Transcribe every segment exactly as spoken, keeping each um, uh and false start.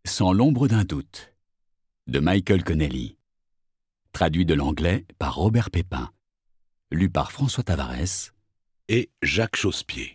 Sans l'ombre d'un doute, de Michael Connelly. Traduit de l'anglais par Robert Pépin. Lu par François Tavares et Jacques Chausse-Pied.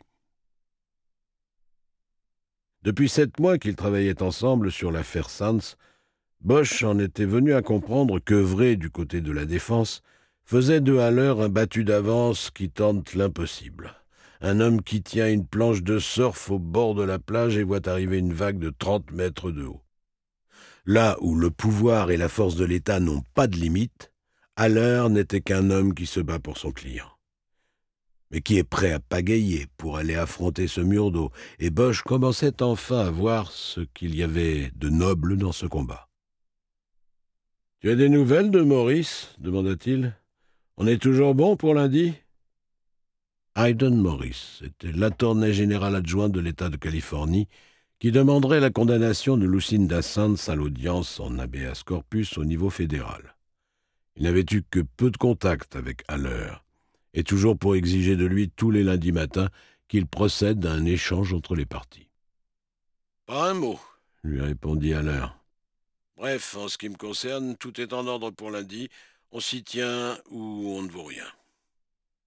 Depuis sept mois qu'ils travaillaient ensemble sur l'affaire Sands, Bosch en était venu à comprendre qu'œuvrer du côté de la défense faisait de Haller un battu d'avance qui tente l'impossible. Un homme qui tient une planche de surf au bord de la plage et voit arriver une vague de trente mètres de haut. Là où le pouvoir et la force de l'État n'ont pas de limite, Haller n'était qu'un homme qui se bat pour son client. Mais qui est prêt à pagayer pour aller affronter ce mur d'eau, et Bosch commençait enfin à voir ce qu'il y avait de noble dans ce combat. « Tu as des nouvelles de Morris ?» demanda-t-il. « On est toujours bon pour lundi ?» Hayden Morris était l'attorney général adjoint de l'État de Californie qui demanderait la condamnation de Lucinda Sands à l'audience en habeas corpus au niveau fédéral. Il n'avait eu que peu de contact avec Haller, et toujours pour exiger de lui tous les lundis matins qu'il procède à un échange entre les parties. « Pas un mot, » lui répondit Haller. « Bref, en ce qui me concerne, tout est en ordre pour lundi. On s'y tient ou on ne vaut rien. »« Pigé, »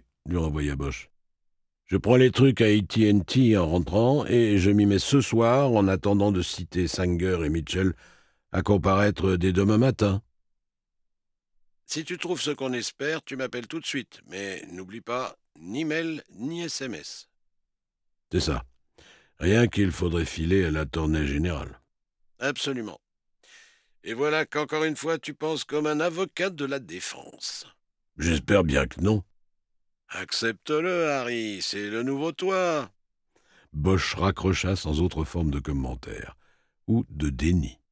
lui renvoya Bosch. « Je prends les trucs à A T and T en rentrant et je m'y mets ce soir en attendant de citer Sanger et Mitchell à comparaître dès demain matin. » Si tu trouves ce qu'on espère, tu m'appelles tout de suite, mais n'oublie pas, ni mail, ni S M S. C'est ça. Rien qu'il faudrait filer à l'attorney général. Absolument. Et voilà qu'encore une fois, tu penses comme un avocat de la défense. J'espère bien que non. Accepte-le, Harry, c'est le nouveau toi. Bosch raccrocha sans autre forme de commentaire, ou de déni.